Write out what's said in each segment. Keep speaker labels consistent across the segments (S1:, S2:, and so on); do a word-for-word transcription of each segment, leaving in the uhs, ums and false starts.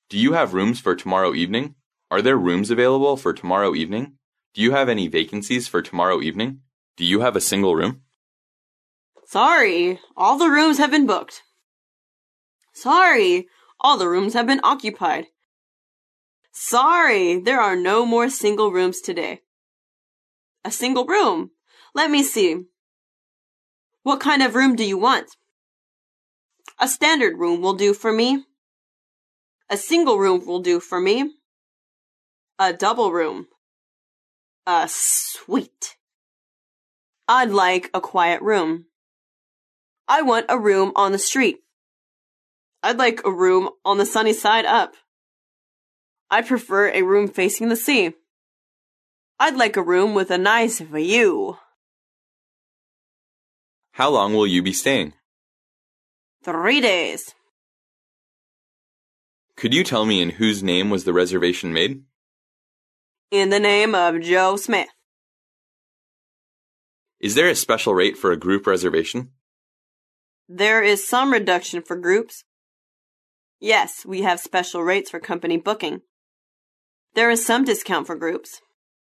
S1: Do you have rooms for tomorrow evening? Are there rooms available for tomorrow evening? Do you have any vacancies for tomorrow evening? Do you have a single room?
S2: Sorry, all the rooms have been booked. Sorry, all the rooms have been occupied. Sorry, there are no more single rooms today. A single room? Let me see. What kind of room do you want? A standard room will do for me. A single room will do for me. A double room. A suite. I'd like a quiet room. I want a room on the street. I'd like a room on the sunny side up. I prefer a room facing the sea. I'd like a room with a nice view.
S1: How long will you be staying?
S2: Three days.
S1: Could you tell me in whose name was the reservation made?
S2: In the name of Joe Smith.
S1: Is there a special rate for a group reservation?
S2: There is some reduction for groups. Yes, we have special rates for company booking. There is some discount for groups.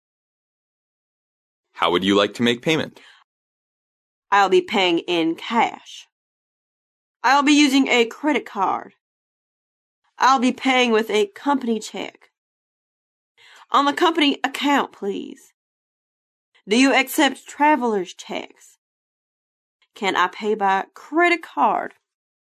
S1: How would you like to make payment?
S2: I'll be paying in cash. I'll be using a credit card. I'll be paying with a company check. On the company account, please. Do you accept traveler's checks? Can I pay by credit card?